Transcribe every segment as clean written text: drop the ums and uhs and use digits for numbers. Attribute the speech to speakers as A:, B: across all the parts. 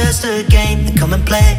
A: just a game, come and play.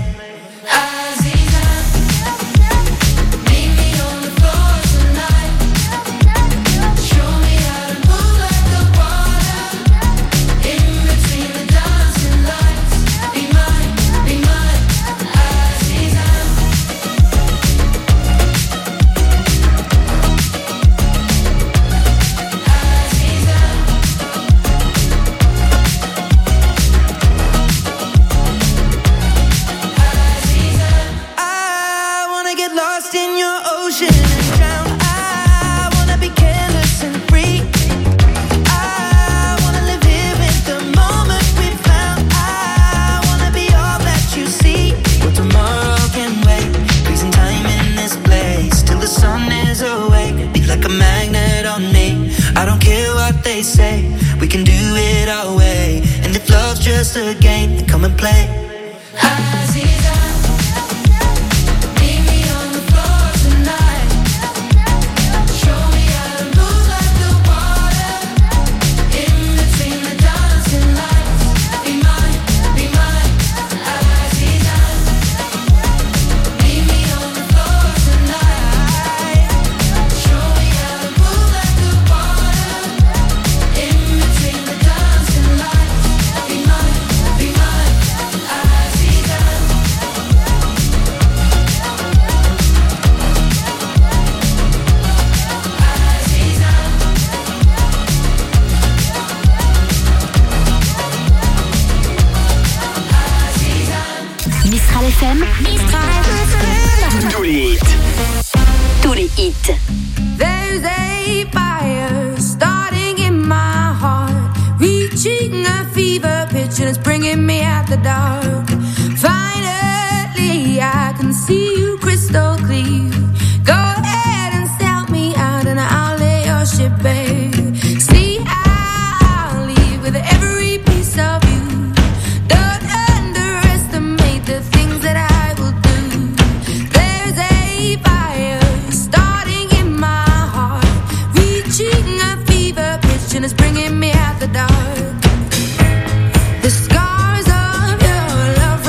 A: They say we can do it our way, and if love's just a game, then come and play.
B: Tous les hits. Tous les hits.
C: There's a fire starting in my heart, reaching a fever pitch and it's bringing me out the dark. Finally, I can see you crystal clear. Go ahead and sell me out and I'll lay your ship bare. See, I'll leave with every piece of you. Don't underestimate the things that I will do. There's a fire starting in my heart, reaching a fever pitch and it's bringing me out the dark. The scars of your love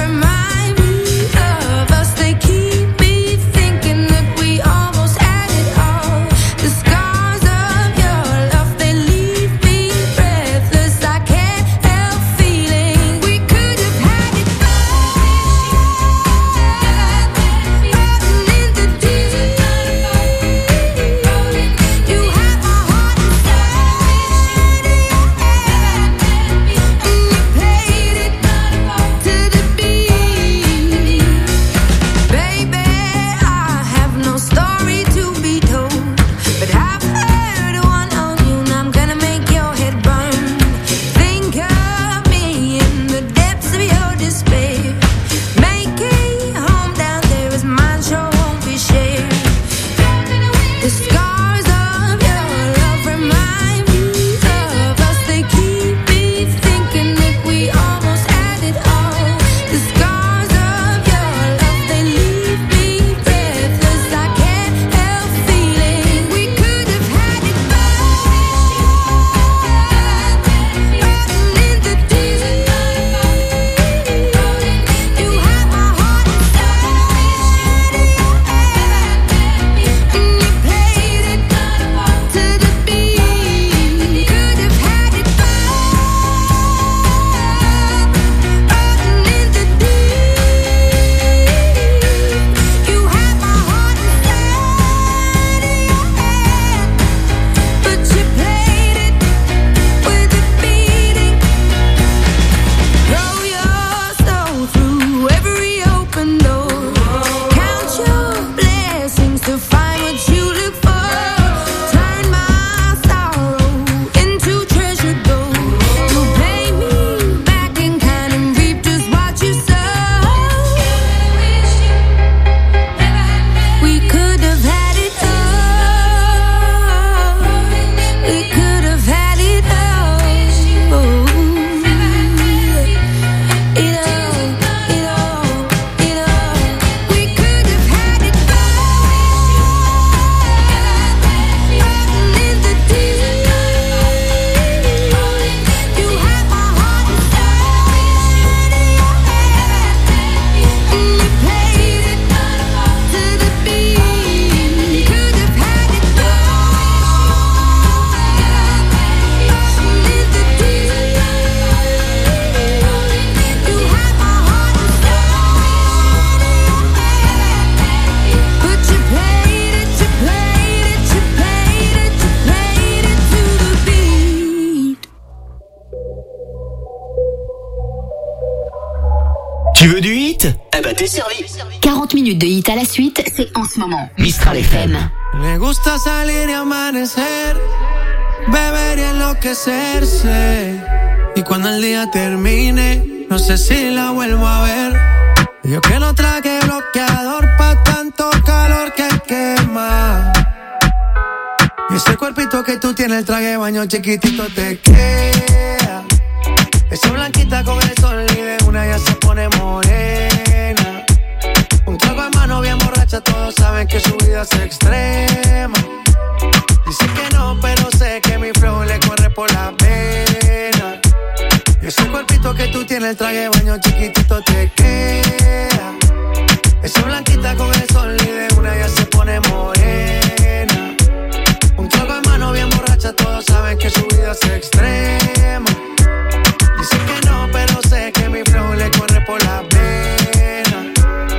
D: Tu veux du hit?
B: Eh ben t'es servi.
E: 40 minutes de hit à la suite, c'est en ce moment. Mistral FM.
F: Le gusta salir y amanecer, beber y enloquecerse. Y cuando el día termine, no sé si la vuelvo a ver. Yo que no traje bloqueador pa' tanto calor que quema. Y ese cuerpito que tú tienes, el traje de baño chiquitito te queda. Esa blanquita con el sol y de una ya se pone morena. Un trago de mano bien borracha, todos saben que su vida es extrema. Dice que no, pero sé que mi flow le corre por la pena. Y ese cuerpito que tú tienes, el traje de baño chiquitito te queda. Esa blanquita con el sol y de una ya se pone morena. Un trago de mano bien borracha, todos saben que su vida es extrema. Dice que no, pero sé que mi flow le corre por la pena.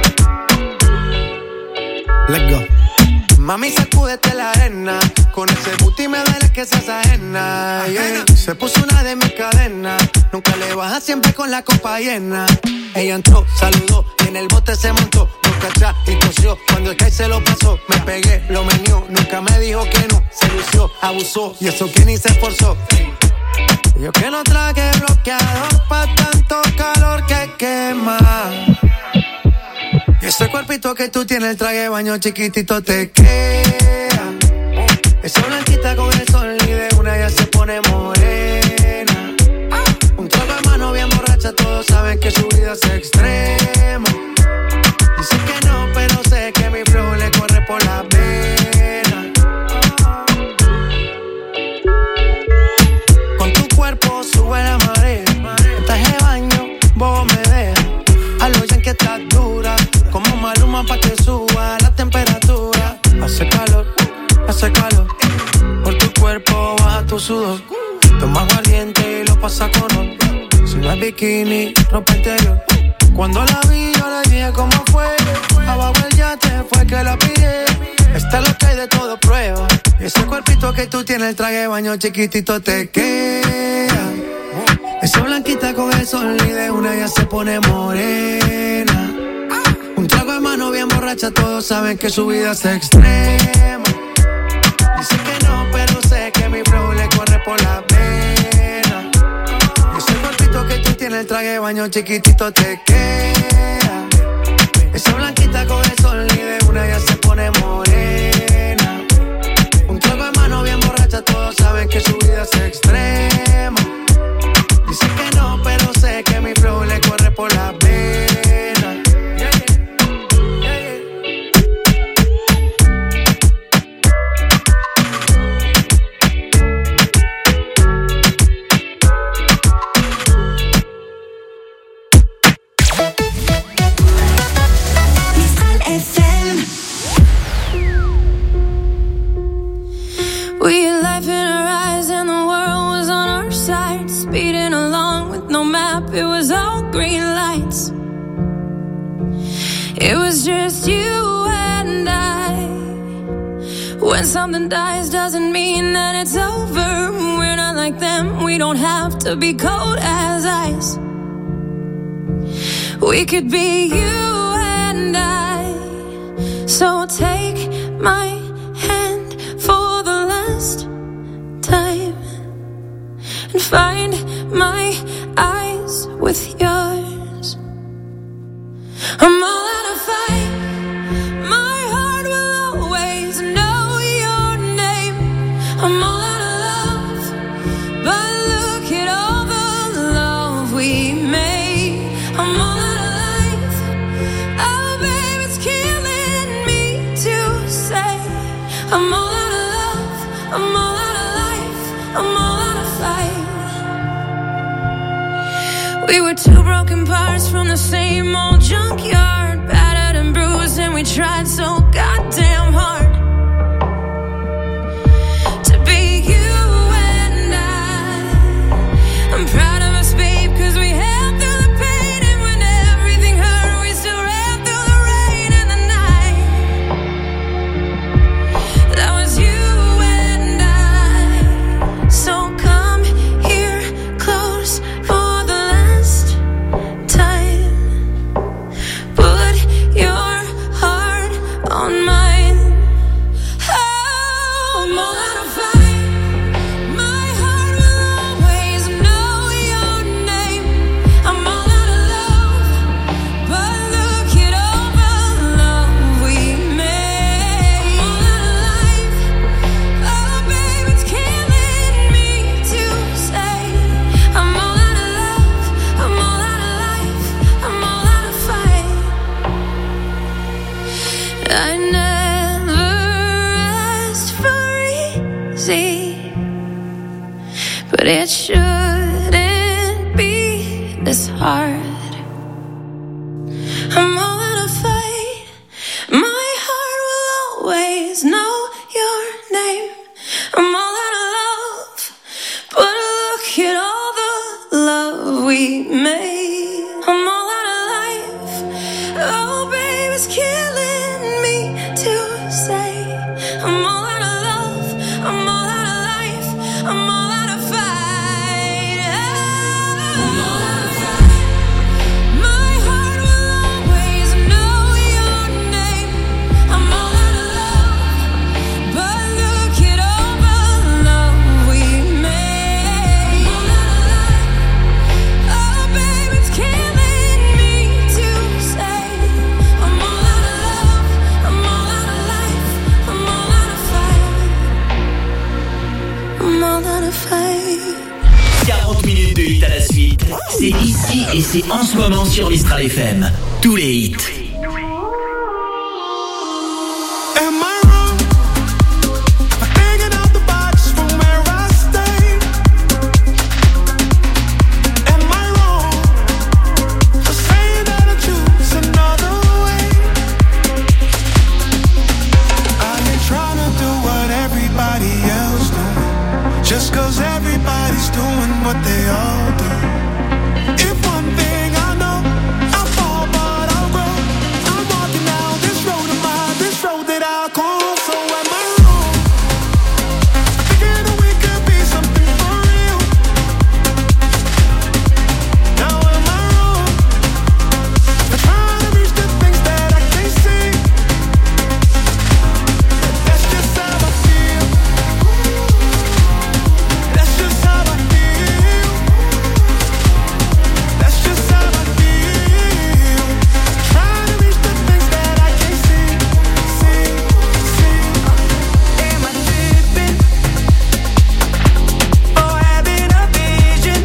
F: Let's go. Mami, sacúdete la arena. Con ese booty me duele que seas ajena, yeah. Se puso una de mis cadenas. Nunca le baja, siempre con la copa llena. Ella entró, saludó y en el bote se montó. Boca atrás y tosió. Cuando el que se lo pasó, me pegué, lo menió. Nunca me dijo que no, se lució, abusó. Y eso que ni se esforzó. Yo que no traje bloqueador pa' tanto calor que quema. Y ese cuerpito que tú tienes, el traje de baño chiquitito te queda. Esa blanquita con el sol y de una ya se pone morena. Un trago de mano bien borracha, todos saben que su vida es extrema. Dice que no, pero sé que mi flow le corre por la pena. Con tu cuerpo sube la marea. En traje de baño, vos me dejas. A lo ya que estás dura, como Maluma pa' que suba la temperatura. Hace calor, por tu cuerpo baja tu sudor. Toma aguardiente y lo pasa con ron. Si no es bikini, ropa interior. Cuando la vi yo le dije cómo fue. Abajo el yate fue que la pillé. Está lo que hay de todo prueba. Y ese cuerpito que tú tienes, el traje de baño chiquitito te queda. Esa blanquita con el sol y de una ya se pone morena. Un trago de mano bien borracha, todos saben que su vida es extrema. Dice que no, pero sé que mi flow le corre por la pena. Y ese cuerpito que tú tienes, el traje de baño chiquitito te queda. Esa blanquita con el sol y de una ya se pone morena. Un trago de mano bien borracha, todos saben que su vida es extrema. Dice que no, pero sé que mi flow le corre por la pena. Yeah, yeah. Yeah, yeah.
C: Mistral FM. We had life in our eyes and the world was on our side. Speeding along with no map, it was all green lights. It was just you and I. When something dies doesn't mean that it's over. We're not like them, we don't have to be cold as ice. We could be you and I. So take my hand for the last time and find my eyes with yours. I'm all out of fight. My heart will always know your name. I'm all out of love, but look at all the love we made. I'm all out of life. Oh, babe, it's killing me to say. I'm all out of love. I'm all out of life. I'm all out of fight. We were two broken parts from the same old junkyard, battered and bruised, and we tried so goddamn hard to be you and I. I'm proud of us, babe, 'cause we held through the pain, and when everything hurt, we still ran through the rain and the night. That was you and I. So come here close for the last time. it shouldn't be this hard. I'm all out of fight. My heart will always know your name. I'm all out of love, but look at all the love we made. I'm all out of life. Oh, baby, it's killing me to say. I'm all out of love. I'm all out of life. I'm all out of fight. I'm all out of fight. My heart will always know your name. I'm all out of love, but look at all the love we made. I'm all out of life. Oh, baby, it's killing me to say. I'm all out of love. I'm all out of life. I'm all out of fight. I'm all out of fight.
B: 40 minutes de hits à la suite. C'est ici et c'est en ce moment sur Mistral FM. Tous les hits.
F: Am I wrong for thinking out the box from where I stay? Am I wrong for saying that I choose another way? I ain't trying to do what everybody else do, just 'cause everybody's doing what they all do. If one thing I know, I fall but I'll grow. I'm walking down this road of mine, this road that I call. So am I wrong? Thinking that we could be something for real. Now am I wrong for trying to reach the things that I can't see? That's just how I feel. That's just how I feel. That's just how I feel. Trying to reach the things that I can't see. Am I tripping or having a vision?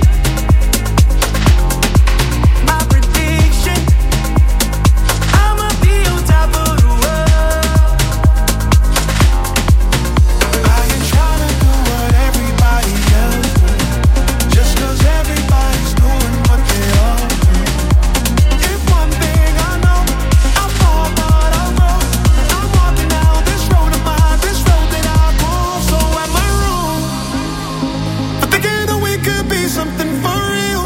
F: My prediction, I'ma be on top of the world. I ain't trying to do what everybody else do, just 'cause everybody's doing what they all do. If one thing I know, I fall but I'll grow. I'm walking down this road of mine, this road that I call. So am I wrong for thinking that we could be something for real?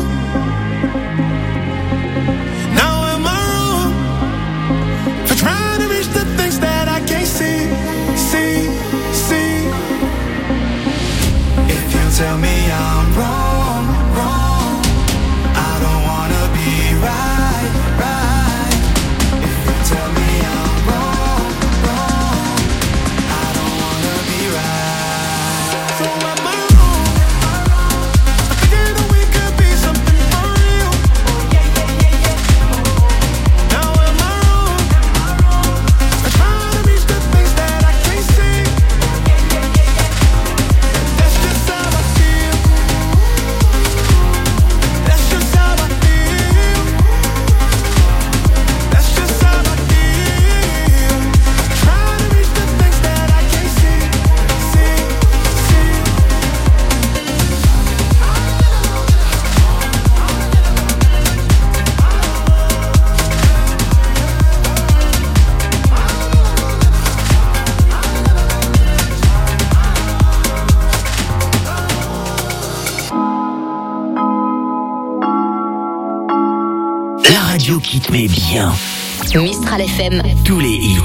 F: Now am I wrong for trying to reach the things that I can't see? If you tell me I'm wrong, I don't wanna be right. If you tell me I'm wrong, I don't wanna be right. So am I wrong for thinking that we could be something for real? Now am I wrong for trying to reach the things that I can't see? That's just how I feel. That's just how I feel. That's just how I feel. Trying to reach the things that I can't see.
B: La radio qui te met bien.
E: Mistral FM.
B: Tous les hits.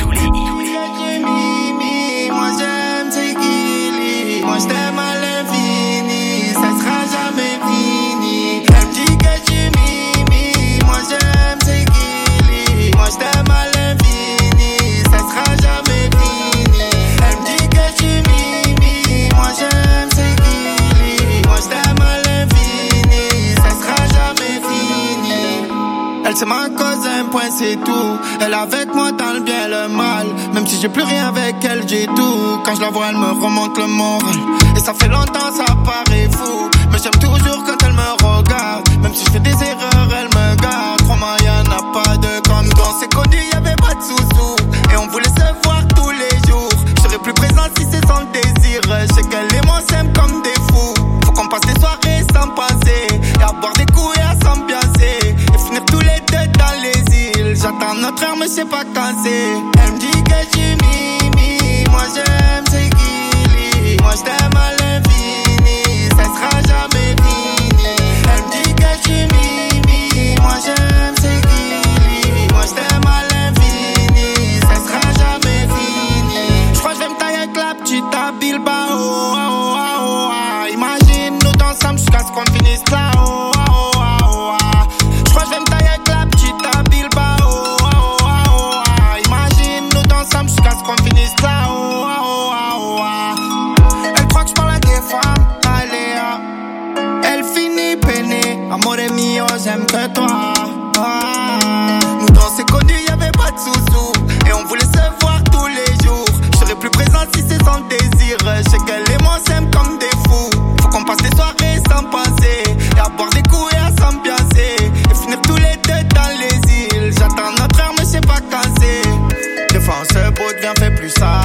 F: Moi j'aime tes guilis, moi je t'aime à l'infini, ça sera jamais fini. Elle me dit que tu mimi, moi j'aime tes guilis, moi je t'aime à l'infini, ça sera jamais fini. Elle me dit que tu mimi, moi j'aime tes guilis, moi je t'aime à l'infini, ça sera jamais fini. Elle c'est ma cause, un point c'est tout. Elle avec moi dans le bien et le mal. Même si j'ai plus rien avec elle, j'ai tout. Quand je la vois, elle me remonte le moral. Et ça fait longtemps, ça paraît fou, mais j'aime toujours quand elle me regarde. Même si je fais des erreurs, elle me garde. Crois-moi, y'en a pas de comme quand on s'est connus, y'avait pas de sous-sous. Et on voulait se voir tous les jours. Je serais plus présent si c'est sans désir. Je sais qu'elle et moi s'aiment comme des fous. Faut qu'on passe des
D: sais pas quand c'est. Elle me dit que tu mimi, moi j'aime c'est Gilly. Moi je t'aime à l'infini, ça sera jamais fini. Elle me dit que tu mimi, moi j'aime c'est Gilly. Moi je t'aime à l'infini, ça sera jamais fini. J'crois que je vais me tailler avec la petite à Bilbao. Imagine nous dansons jusqu'à ce qu'on finisse là. J'crois que je vais me tailler avec la petite à Bilbao. Imagine nous dansons jusqu'à ce qu'on finisse là. Elle croit que je parle à des femmes, Aléa. Elle finit peinée, amore mio, j'aime que toi. Nous dans ces connus, y'avait pas de sous-sous. Et on voulait se voir tous les jours. Je serais plus présent si c'est sans désir. Je sais qu'elle et moi s'aiment comme des fous. Faut qu'on passe des soirées sans penser. Et à boire des coups et à s'ambiancer. Et finir tous les deux dans les îles. J'attends notre heure mais je sais pas quand c'est. Des fois on se boude, viens fais plus ça.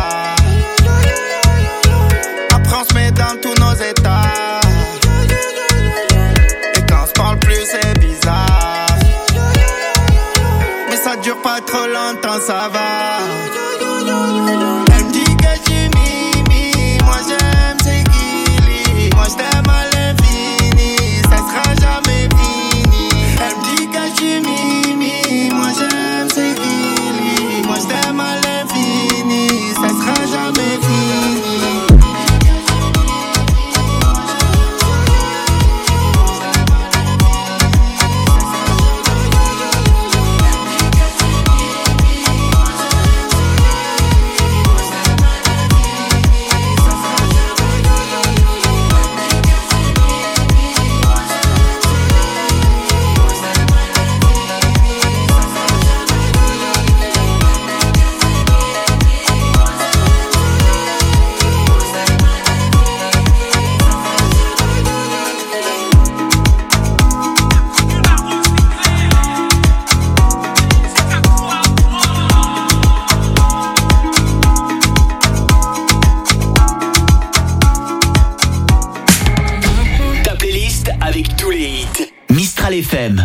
D: Après on se met dans tous nos états. Et quand on se parle plus c'est bizarre. Mais ça dure pas trop longtemps, ça va. Elle me dit que tu mimi, moi j'aime c'est Gilly. Moi je t'aime à l'infini, ça sera jamais fini. Elle me dit que tu mimi, moi j'aime c'est Gilly. Moi je t'aime à l'infini, ça sera jamais fini.
B: Mistral FM.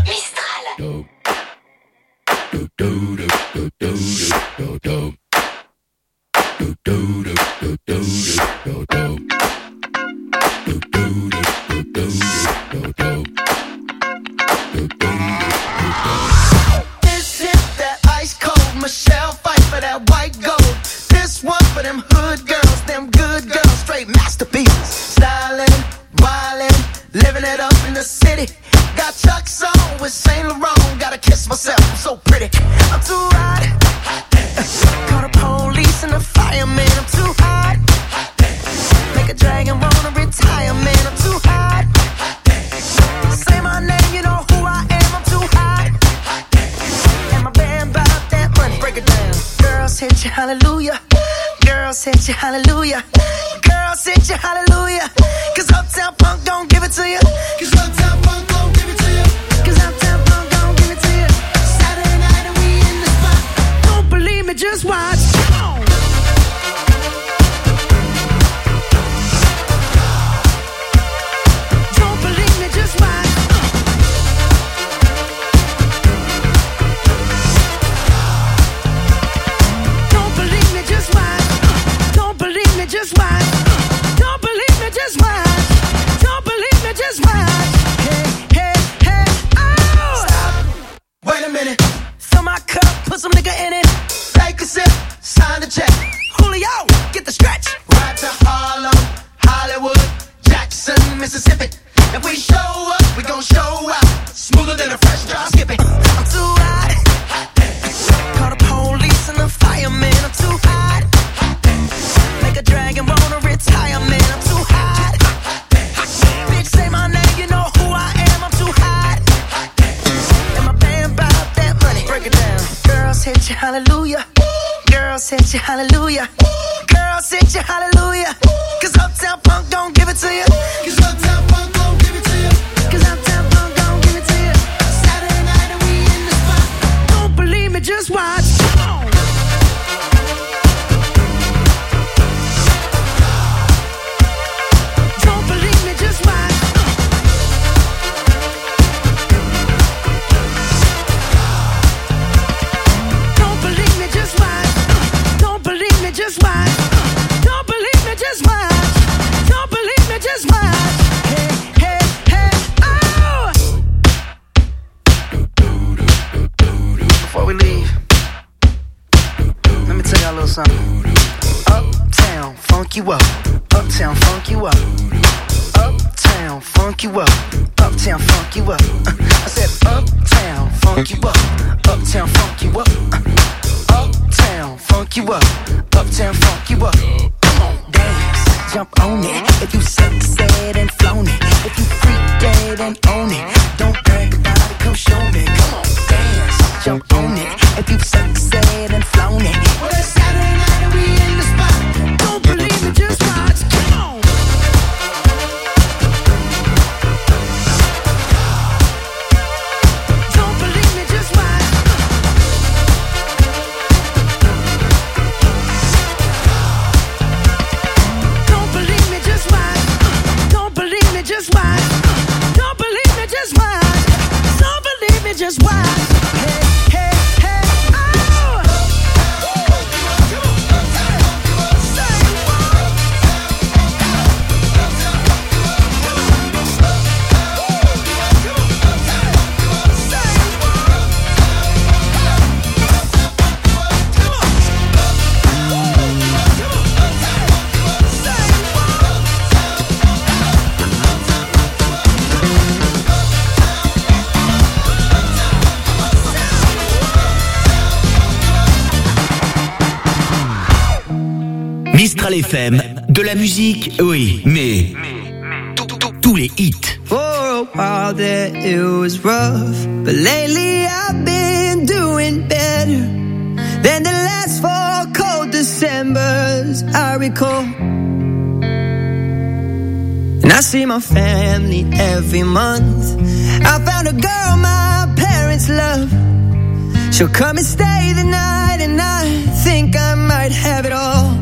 D: This hit that ice cold Michelle fight for that white gold. This one for them hood girls, them good girls, straight masterpieces. Styling, wildin', living it up in the city. Got Chuck's on with Saint Laurent. Gotta kiss myself, I'm so pretty. I'm too hot. Call the police and the fireman. I'm too hot. Make a dragon wanna retire, man. I'm too hot. Say my name, you know who I am. I'm too hot. And my band about that money. Break it down. Girls hit you, hallelujah. Girls hit you, hallelujah. Girls hit you, hallelujah. Cause Uptown Funk don't give it to you. Cause Uptown Funk don't give it to you. Cause Uptown Funk don't give it to you. Saturday night and we in the spot. Don't believe me, just watch. Don't believe me, just watch. Don't believe me, just watch. Don't believe me, just watch. Don't believe me, just watch. Don't believe me, just watch. Hey, hey, hey, oh! Stop. Wait a minute. Fill my cup, put some nigga in it. Take a sip, sign the check. Julio, get the stretch. Right to Harlem, Hollywood, Jackson, Mississippi. If we show up, we gon' show out. Smoother than a fresh drop skipping. I'm too hot. Call the police and the fireman. I'm too hot. Make a dragon wanna retire, man. I'm too hot. Bitch, say my name, you know who I am. I'm too hot. And my band bout that money. Break it down. Girls hit you, hallelujah. Girls hit you, hallelujah. Girls hit you, hallelujah. Cause Uptown Funk don't give it to you. Cause Uptown Funk don't give it to you. Cause Uptown Funk don't give it to you. Saturday night and we in the spot. Don't believe me, just watch. Don't believe me, just watch. Don't believe
G: something. Uptown, funk you up. Uptown, funk you up. Uptown, funk you up. Uptown, funk you up. I said uptown, funk you up. Uptown, funk you up. Uptown, funk you up. Uptown, funk you up. Come on, dance, jump on it. If you said and flown it. If you freak dead and own it. Don't brag about it, come show me. Come on, dance, jump on it. If you said and flown it. Well, it's Saturday night and we in the spot. Don't believe it, just watch. Come on. Don't believe me, just watch. Don't believe me, just watch. Don't believe me, just watch. Don't believe me, just watch. Don't believe me, just watch. Hey, hey, hey, oh!
B: Mistral FM, de la musique, oui, mais tous les hits.
F: For a while there it was rough, but lately I've been doing better than the last 4 cold Decembers I recall. And I see my family every month. I found a girl my parents love. She'll come and stay the night, and I think I might have it all.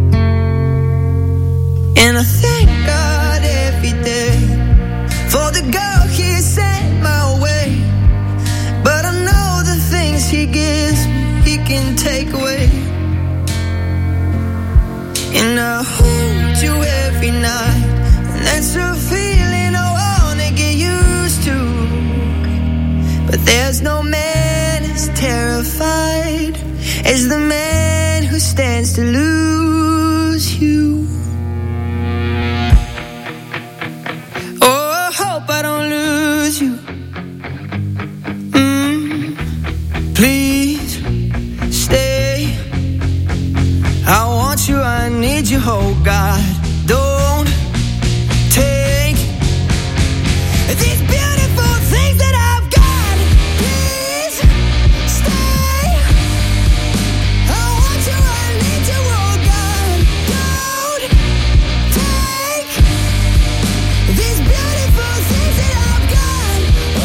F: And I thank God every day for the girl He sent my way. But I know the things He gives me, He can take away. And I hold you every night, and that's a feeling I wanna get used to. But there's no man as terrified as the man who stands to lose you. I don't lose you. Please stay. I want you, I need you, oh God. Don't take these beautiful things that I've got. Please stay. I want you, I need you, oh God. Don't take these beautiful things that I've got.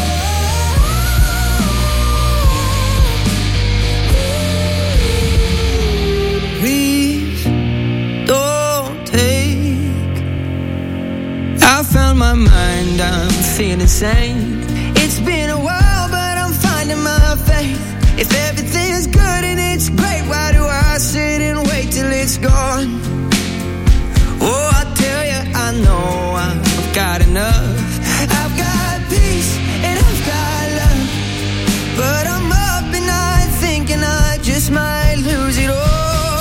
F: Please don't take. I found my mind, I'm feeling sane. It's been a while, but I'm finding my faith. If everything's good and it's great, why do I sit and wait till it's gone? Oh, I tell you, I know I've got enough. I've got peace and I've got love, but I'm up at night thinking I just might lose it all.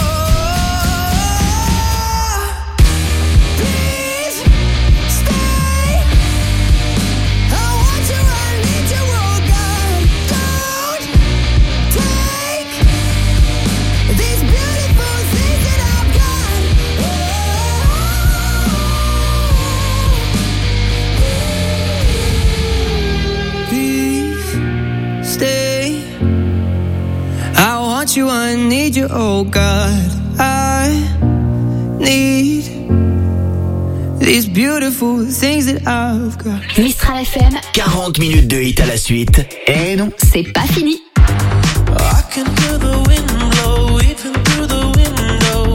F: Please stay. I want you, I need you, oh God. Don't take these beautiful things that I've got. Please stay. I want you, I need you, oh God. I need these beautiful things that I've got.
E: Mistral FM,
B: 40 minutes de hits à la suite. Et non,
E: c'est pas fini.
F: I can hear the wind blow even through the window.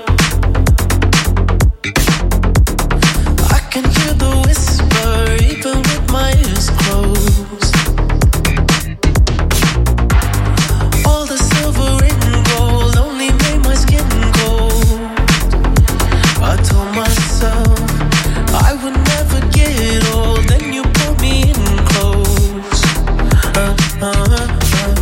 F: I can hear the whisper even with my eyes closed. All the silver and gold only made my skin cold. I told myself I would never get old. Then you pulled me in close.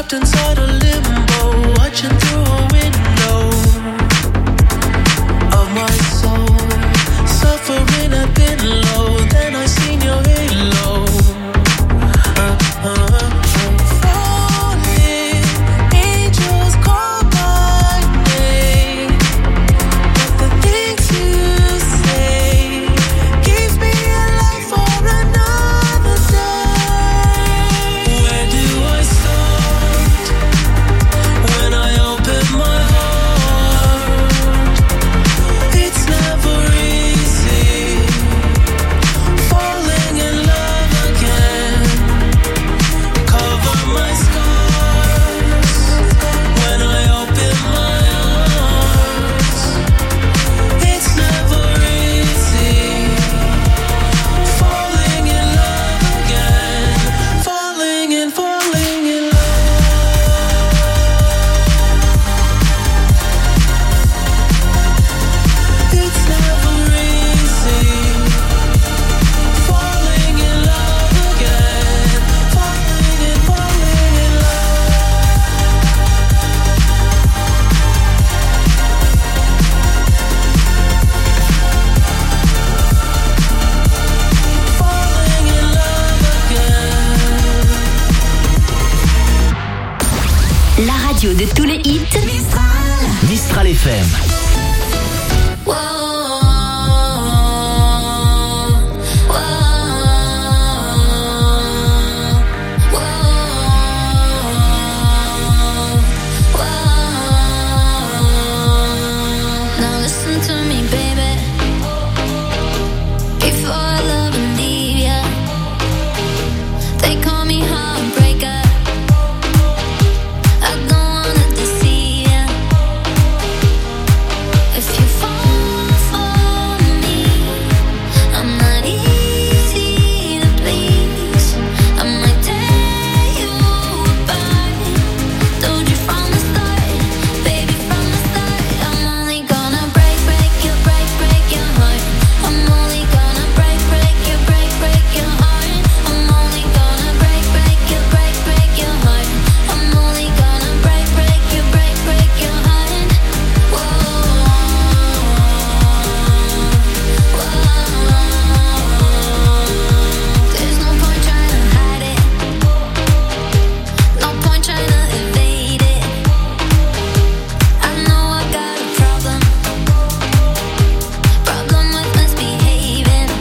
F: trapped inside a limbo, watching through a window of my soul. Suffering, I've been low, then I seen your halo. Falling, angels call my name, but the things you say keeps me alive for another day. Where do I start when I open my heart? It's never easy falling in love again. Cover my scars when I open my arms. It's never easy falling in love again. Falling in love. It's never easy falling in love again. Falling in love. Falling in love again.
E: La radio de tous les hits.
B: Mistral FM.
C: Now listen to me, baby. Before I love and leave ya, they call me heartbreaker. I don't wanna deceive ya. If you fall for me, I'm not easy to please. I might tear you apart. Told you from the start, baby, from the start. I'm only gonna break your heart. I'm only gonna break your heart. I'm only gonna break your heart. I'm only gonna break your heart. Whoa. There's no point trying to hide it. No point trying to evade it. I know I got a problem with misbehaving.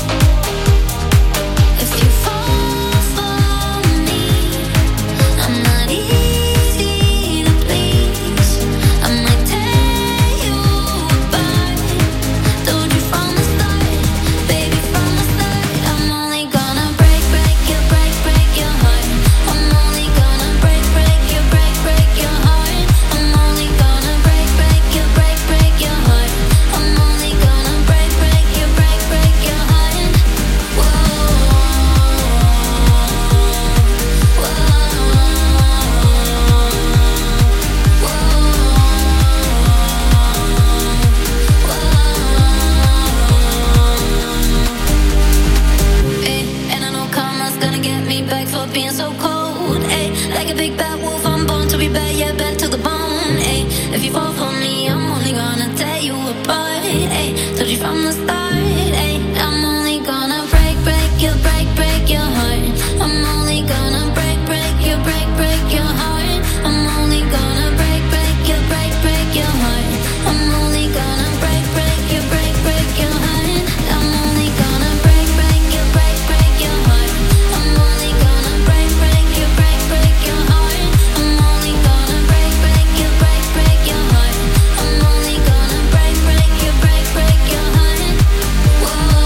C: If you fall for me, I'm not easy to please. I might tear you apart. Told you from the start, baby, from the start. I'm only gonna break your heart. I'm only gonna break your heart. I'm only gonna break your heart. I'm only gonna break your heart. Whoa. And I know karma's gonna get me back for being so cold. Like a big bad wolf, I'm born to be bad, yeah, bad to the bone. If you fall for me, I'm only gonna tear you apart. Told you from the start. I'm only gonna break your heart. I'm only gonna break your heart. I'm only gonna break your heart. I'm only gonna break your heart. I'm only gonna break your heart. I'm only gonna break your heart. I'm only gonna break your heart. I'm only gonna break your heart. Whoa.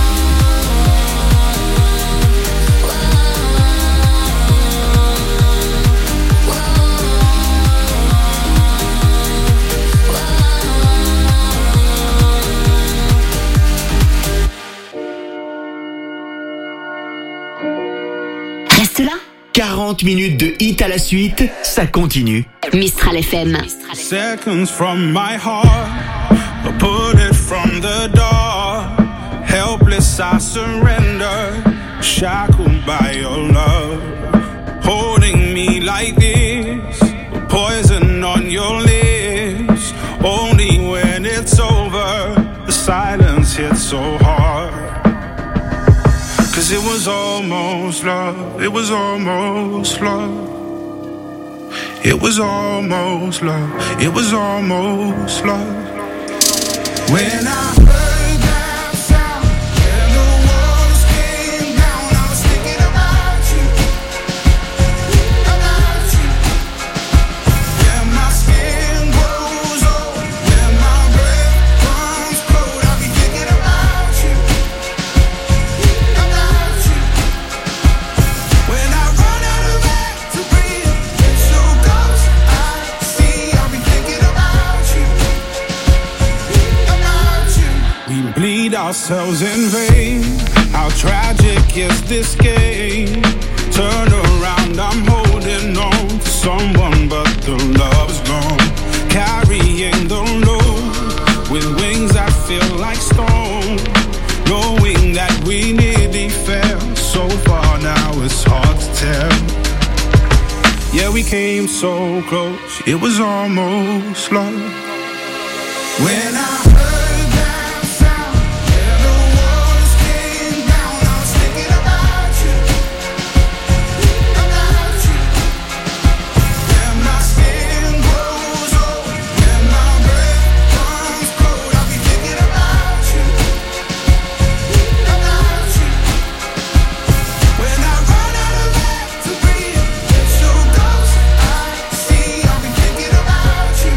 E: Reste là.
B: 40 minutes de hit à la suite, ça continue.
E: Mistral FM.
H: Seconds from my heart, I put it from the door. Helpless, I surrender, shackled by your love. Holding me like this so hard. Cause it was almost love, it was almost love. It was almost love, it was almost love. When I heard that sound and the walls came down, I was thinking about you, about you. When my skin grows old, when my breath comes cold, I'll be thinking about you, about you. When I run out of air to breathe, it's so close I see, I'll be thinking about you, about you. We bleed ourselves in vain. How tragic is this game? Turn around, I'm holding on to someone, but the love is gone. Carrying the load with wings that feel like stone. Knowing that we nearly fell so far, now it's hard to tell. Yeah, we came so close, it was almost love. When I heard that sound and the walls came down, I was thinking about you, about you. When my skin grows old, when my breath comes cold, I'll be thinking about you, about you. When I run out of air to breathe, it's so close I see, I'll be thinking about you,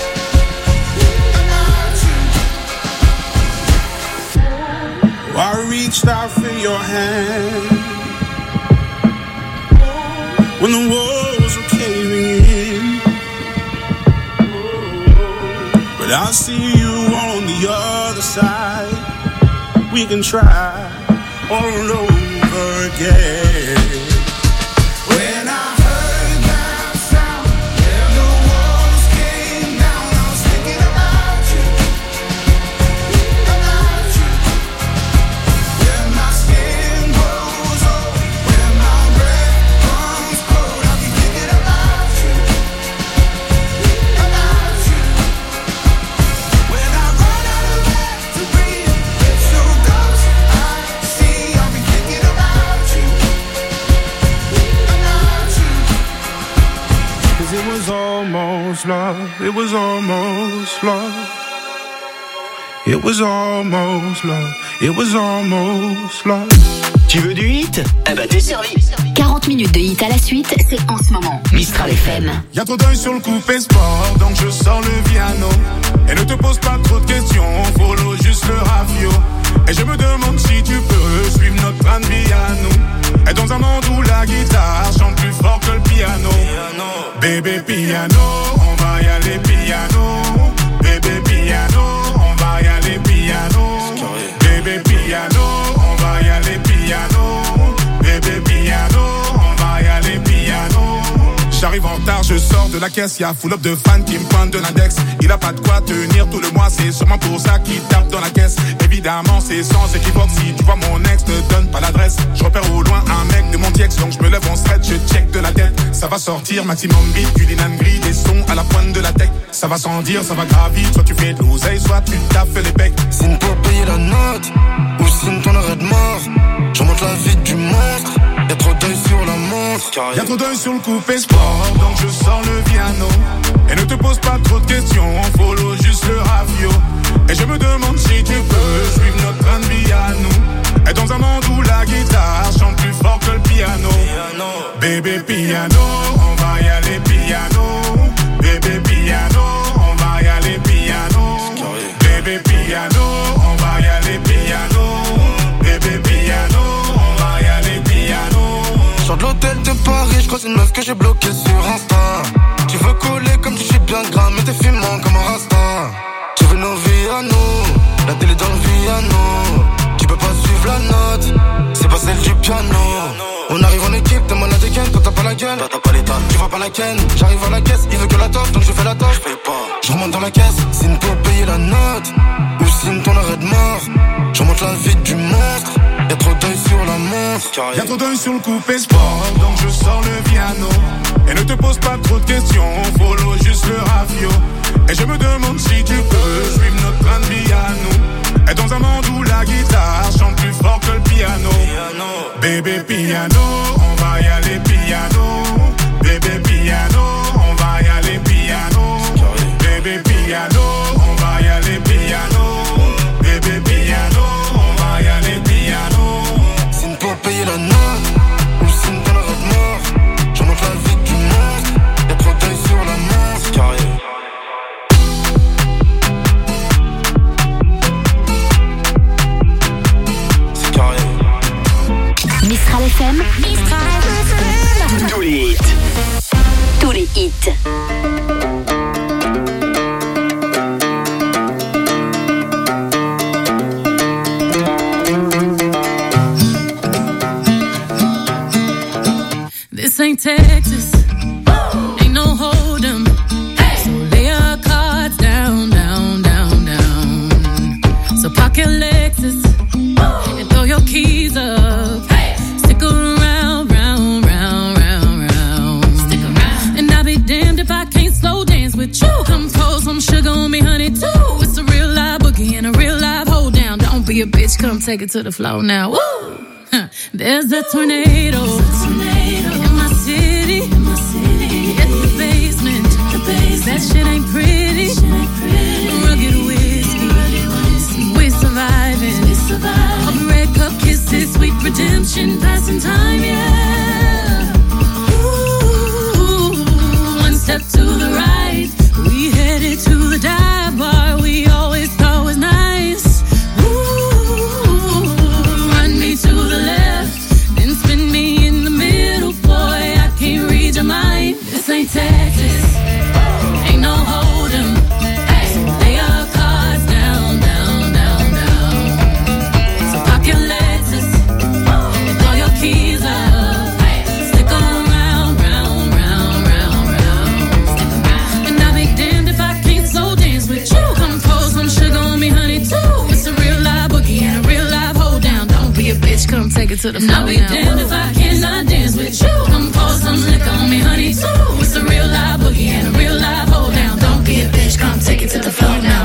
H: about you. I reached out for your hand when the walls were caving in, but I see you on the other side. We can try all over again. When I heard that sound and the walls came down, I was thinking about you, about you. When my skin grows old, when my breath comes cold, I'll be thinking about you, about you. When I run out of air to breathe, it's so close I see, I'll be thinking about you, about you. Cause it was almost love, it was almost love. It was almost love, it was almost love.
B: Tu veux du hit? Eh ben t'es servi.
E: 40 minutes de hit à la suite, c'est en ce moment.
B: Mistral FM.
H: Y'a trop d'œil sur le coupé sport, donc je sors le piano. Et ne te pose pas trop de questions, follow juste le rafio. Et je me demande si tu peux suivre notre train de vie à nous. Et dans un monde où la guitare chante plus fort que le piano. Bébé piano, on va y aller piano. Bébé piano, on va y aller piano. Bébé piano, on va y aller piano. Bébé piano, on va y aller piano. J'arrive en retard, je sors de la caisse, y'a full up de fans qui me pointent de l'index. Il a pas de quoi tenir tout le mois, c'est sûrement pour ça qu'il tape dans la caisse. Évidemment, c'est sans équivoque, si tu vois mon ex, ne donne pas l'adresse. Je repère au loin un mec de mon tiex, donc je me lève en stretch, je check de la tête. Ça va sortir, maximum beat, du Linan Gris, des sons à la pointe de la tech. Ça va sans dire, ça va gravir, soit tu fais de l'oseille, soit tu taffes les becs.
I: Signe pour payer la note, ou signe ton arrêt de mort. Je remonte la vie du monstre, y'a trop d'œil sur la montre.
H: Y'a trop d'œil sur le coupé sport, donc je sors le piano. Et ne te pose pas trop de questions, follow juste le rafio. Et je me demande si tu peux suivre notre train de vie à nous. Et dans un monde où la guitare chante plus fort que le piano. Bébé piano, on va y aller piano. Bébé piano, on va y aller piano. Bébé piano, on va y aller piano. Bébé piano, on va y aller piano.
I: Sors de l'hôtel de Paris, je croise une meuf que j'ai bloquée sur Insta. Tu veux coller comme tu sais bien gras, mais t'es fumant comme un rasta. Tu veux nos vies à nous, la télé dans le piano. Tu peux pas suivre la note, c'est pas celle du piano. On arrive en équipe, t'es malade et toi t'as pas la gueule, t'as pas l'état, tu vois pas la ken. J'arrive à la caisse, il veut que la toffe, donc je fais la toffe. Je paye pas, je remonte dans la caisse, signe pour payer la note, ou signe ton arrêt de mort. Je remonte la vie du monstre, y'a trop d'œil sur la montre.
H: Y'a trop d'œil sur le coupé sport, donc je sors le piano. Et ne te pose pas trop de questions, follow juste le rafio. Et je me demande si tu peux suivre notre train de vie à nous. Et dans un monde où la guitare chante plus fort que le piano. Bébé piano, on va y aller piano. Bébé piano, on va y aller piano. Bébé piano, on va y aller piano. Bébé piano, on va y aller piano.
I: C'est une pour payer la note, ou c'est une dans la rade mort. J'en monte la vie du monstre, y'a trop d'œil sur la main, c'est carré. C'est carré.
E: Mistral FM.
B: Tous les hits.
E: Tous les hits.
J: This ain't Texas, ain't no hold'em. So lay your cards down, down, down, down. So park your Lexus and throw your keys up. Stick around, round, round, round, round. Stick around. And I'll be damned if I can't slow dance with you. Come pour some sugar on me, honey, too. It's a real live boogie and a real live hold down. Don't be a bitch, come take it to the floor now. Woo! There's a tornado. In my city. In the basement. That shit ain't pretty. Rugged whiskey. We're surviving. All the red cup kisses, sweet redemption, passing time, yeah. Ooh, one step to the right. We headed to the dive bar we always thought was nice. Ooh, run me to the left. Spin me in the middle, boy, I can't read your mind. This ain't Texas, ain't no hold'em. So lay your cards down, down, down, down. So park your Lexus and throw your keys up. Stick around, round, round, round, round. And I'll be damned if I can't slow dance with you. Come pour some sugar on me, honey, too. It's a real live boogie and a real live hold down. Don't be a bitch, come take it to the floor. I'll be damned if I cannot dance with you. Come pour some liquor on me, honey, too. It's a real live boogie and a real live hold down. Don't be a bitch, come take it to the floor now.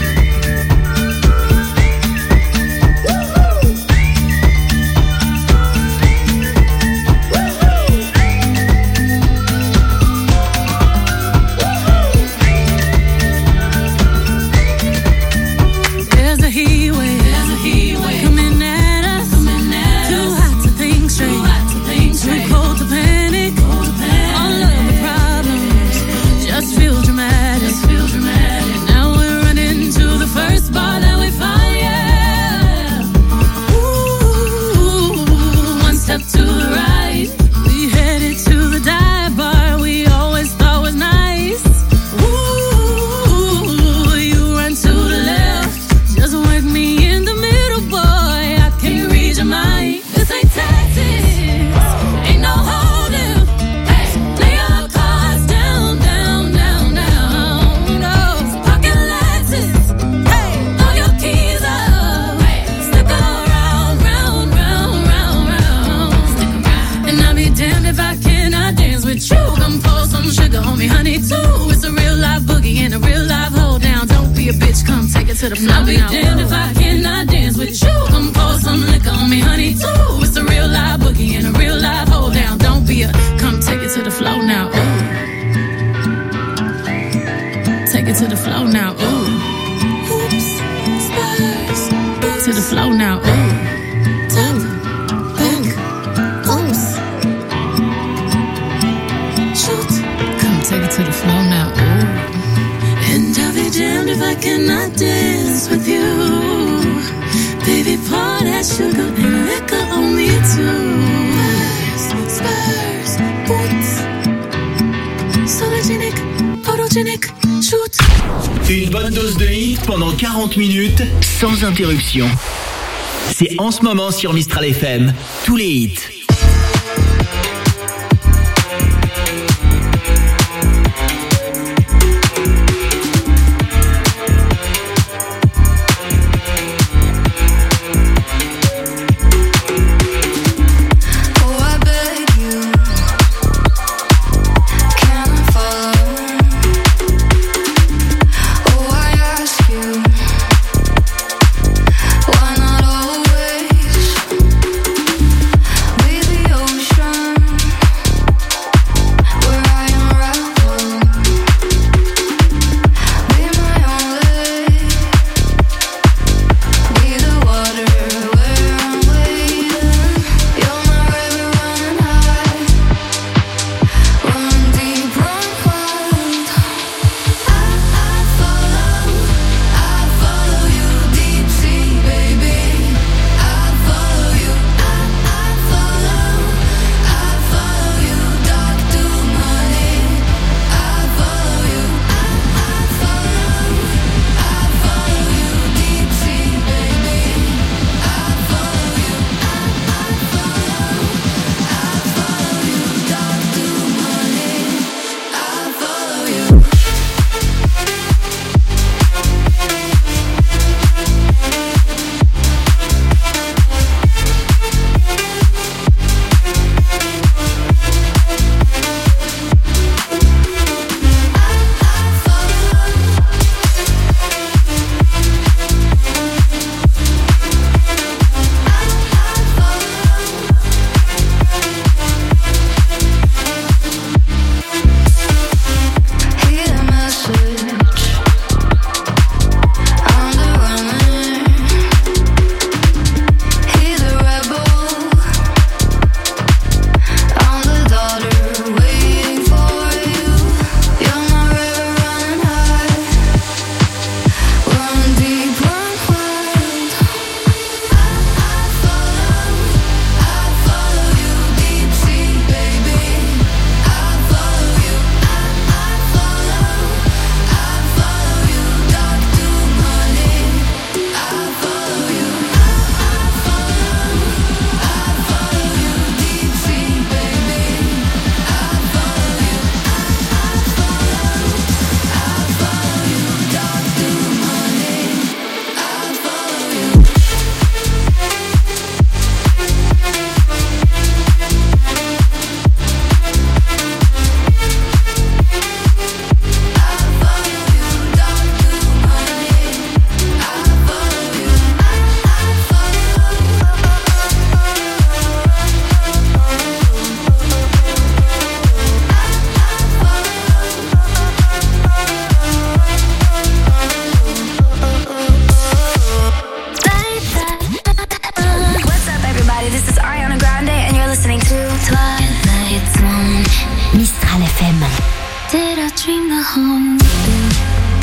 J: There's a heat wave coming at us. Too hot to think straight. Too cold to panic. All of the problems just feel dramatic. Now we're running to the first bar that we find, yeah. Ooh, one step to the right. We headed to the dive bar we always thought was nice. Ooh, you run to the left. Just work me in the middle, boy. I can't read your mind. This ain't Texas, ain't no hold'em. Lay your cards down, down, down, down. No, pocket Lexus, throw your keys up. Stick around, round, round, round, round. And I'll be damned if I cannot dance with you. Come pour some sugar on me, honey, too. It's a real live boogie and a real live hold down. Don't be a bitch, come take it to the floor. I'll be damned if I cannot dance with you. Come pour some liquor on me, honey, too. It's a real live boogie and a real live hold down. Don't be a, come take it to the floor now. Ooh. Take it to the floor now. Ooh. Oops, Spurs. To the floor now. Ooh. Top, back, oops. Shoot. Come take it to the floor now. Ooh. And I'll be damned if I cannot dance with you. Baby, pour that sugar and liquor on me too. Spurs, boots. Sologenic, photogenic, shoot.
B: Une bonne dose de hit pendant 40 minutes sans interruption. C'est en ce moment sur Mistral FM. Tous les hits.
C: lights on.
E: Mistral FM.
C: Did I dream the whole thing?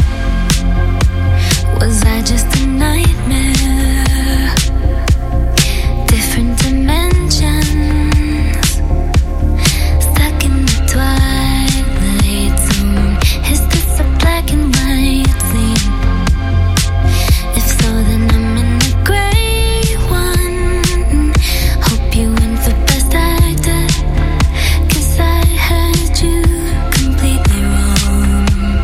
C: Was I just a nightmare? Different dimensions, stuck in the twilight zone. Is this a black and white scene? If so, then I'm in the gray one. Hope you went for best actor, 'cause I had you completely wrong.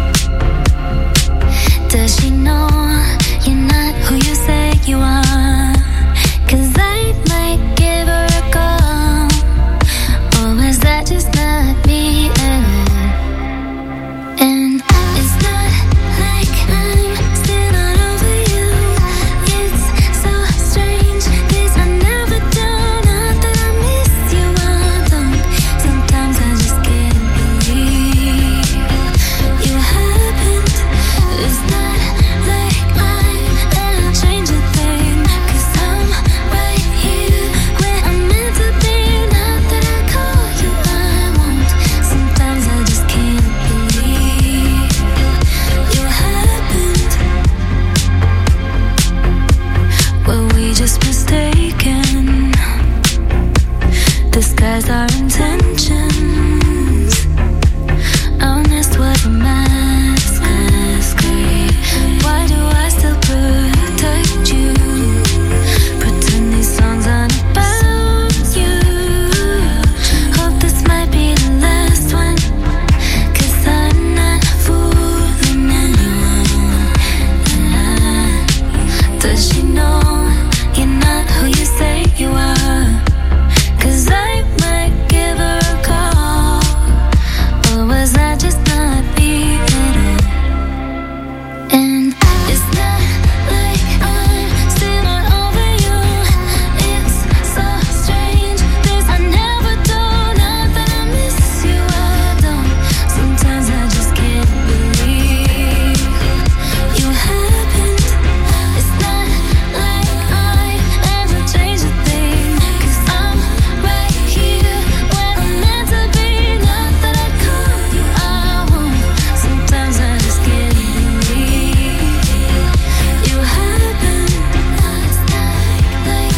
C: Does she know you're not who you say you are? 'Cause I might give her a call. Or was that just not me at all? And it's not like I'm still not over you. It's so strange, 'cause I never do. Not that I miss you, I don't. Sometimes I just can't believe you happened. It's not like I ever change a thing, 'cause I'm right here where I'm meant to be. Not that I call you, I won't. Sometimes I just can't believe you happened. Were we just mistaken? Disguise our intentions. Honest was a masquerade. Why do I still protect you? Pretend these songs aren't about you. Hope this might be the last one, 'cause I'm not fooling anyone. Does she know you're not who you say you are? 'Cause I might give her a call. Or was I just not me at all? And it's not like I'm still not over you. It's so strange, this I never do. Not that I miss you, I don't. Sometimes I just can't believe you happened. It's not like I ever changed a thing, 'cause I'm right here where I'm meant to be. Not that I call you, I won't. Sometimes I just can't believe you happened. It's not like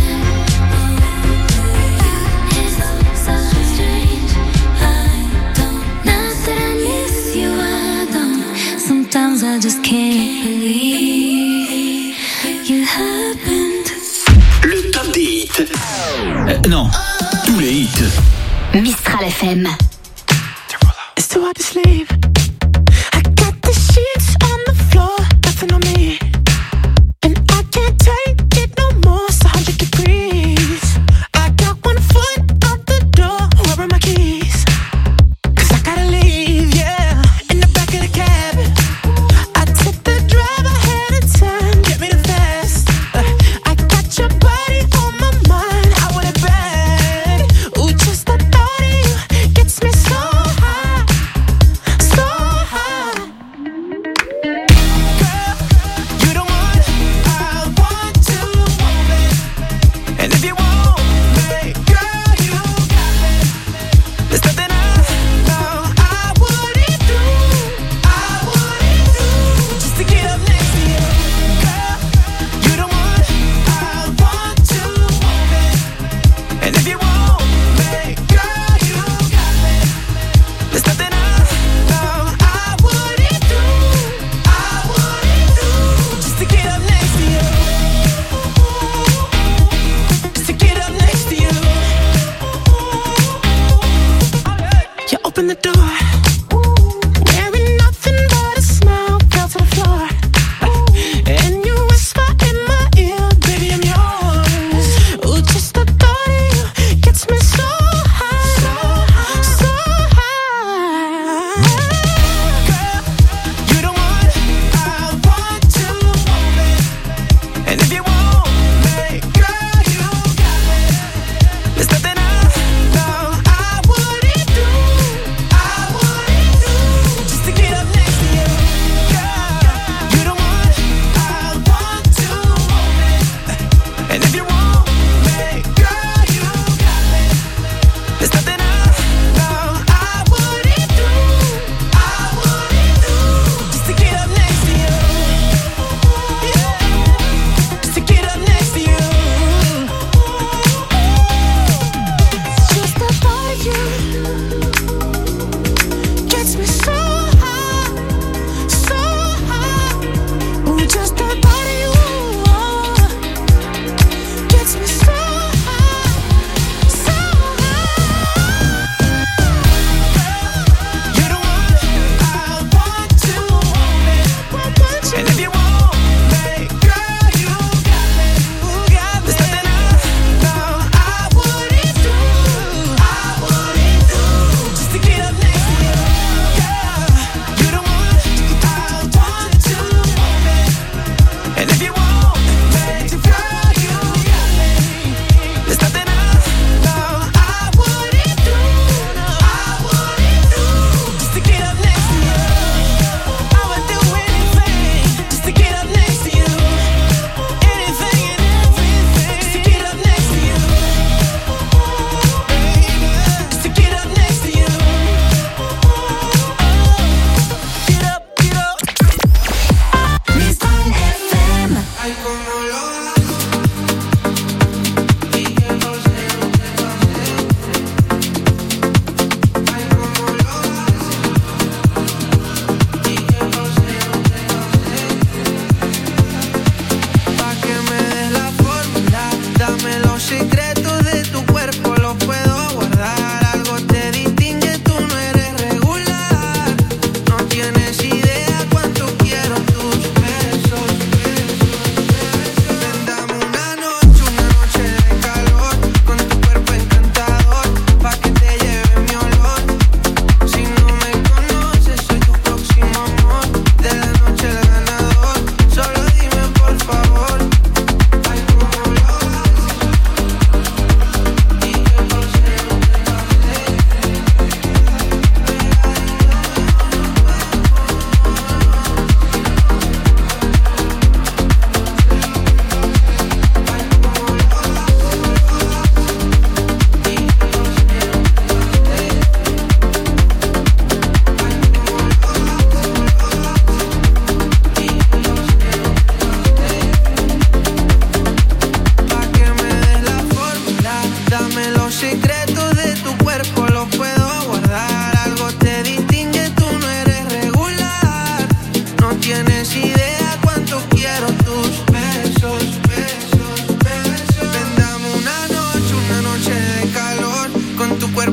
C: it's so strange, I don't. Not that I miss you, I don't. Sometimes I just can't believe you happened.
B: Le top des hits. Non, tous les hits.
E: Mistral FM.
D: It's too hard to sleep. I got the sheets on the floor, nothing on me. And I can't take it no more, it's 100 degrees. I got one foot out the door, where are my keys? 'Cause I gotta leave, yeah, in the back of the cab. I took the drive ahead of time, get me the fast. I got your body on my mind, I want it bad. Ooh, just the thought of you gets me so high, so high. Girl, you the one I want to hold it. And if you want me, girl, you got me. There's nothing I know I wouldn't do, just to get up next to you. Girl, you the one I want to hold it. And if you want me, girl, you got me. There's nothing I know I wouldn't do, just to get up next to you. Just to get up next to you. You open the door, wearing nothing but a smile, fell to the floor. And you whisper in my ear, baby, I'm yours. Ooh, just the thought of you gets me so high, so high. Girl, you the one I want to hold it. And if you want me, girl, you got me. There's nothing I know I wouldn't do,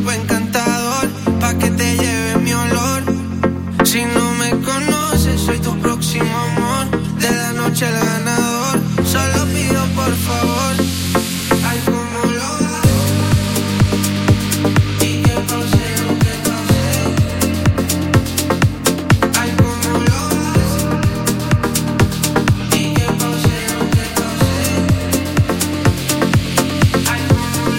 F: cuerpo encantador, pa' que te lleve mi olor. Si no me conoces, soy tu próximo amor. De la noche el ganador, solo pido por favor. Ay, cómo lo hago. Y que pase lo que pase. Ay, cómo lo hago. Y que pase lo que pase. Ay, cómo lo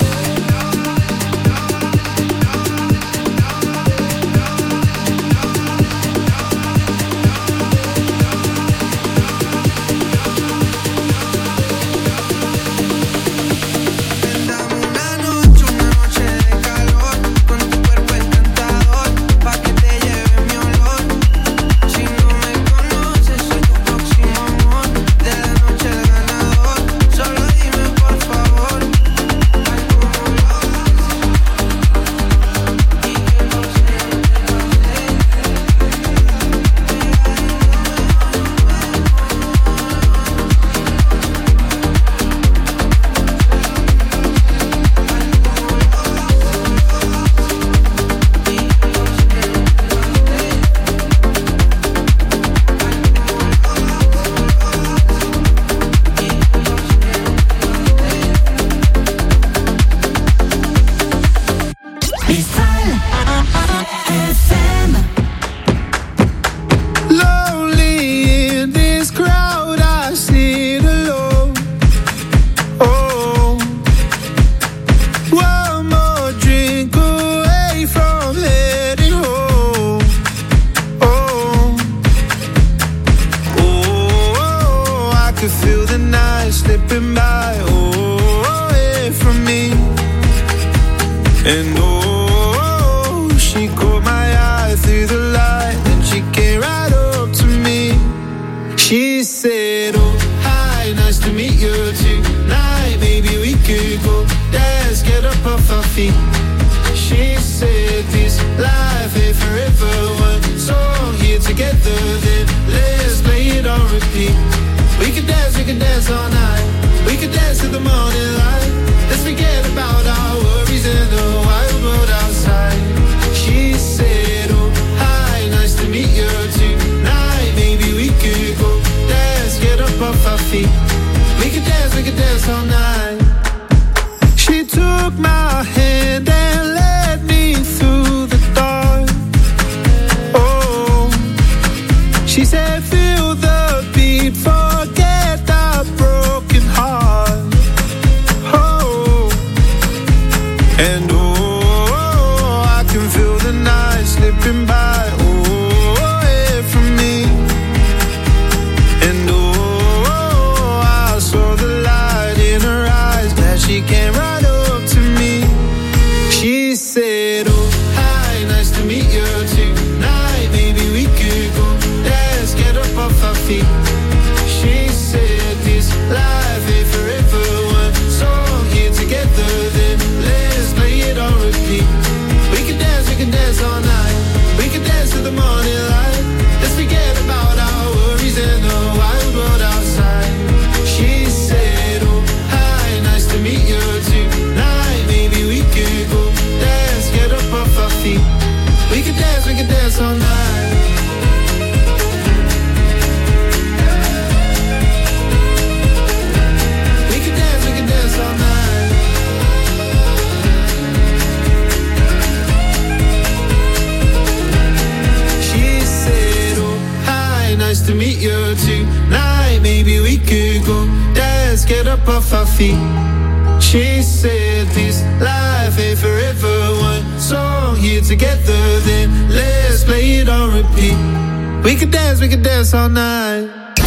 F: all night.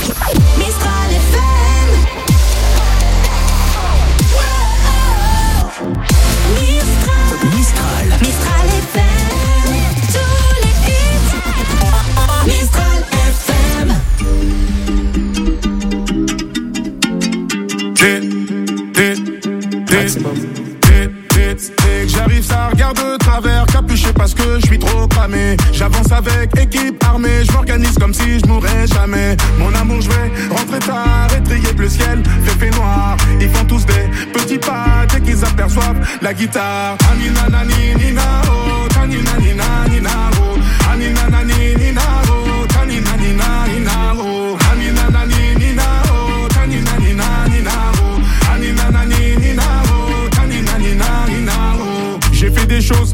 C: Mistral FM. Mistral FM. Tous les hits. Mistral FM.
H: J'arrive, ça regarde de travers, capuché parce que je suis trop cramé. J'avance avec équipe armée, je m'organise comme si je mourrais jamais. Mon amour, je vais rentrer tard et trier bleu ciel, fait noir. Ils font tous des petits pas dès qu'ils s'aperçoivent la guitare. Anina nani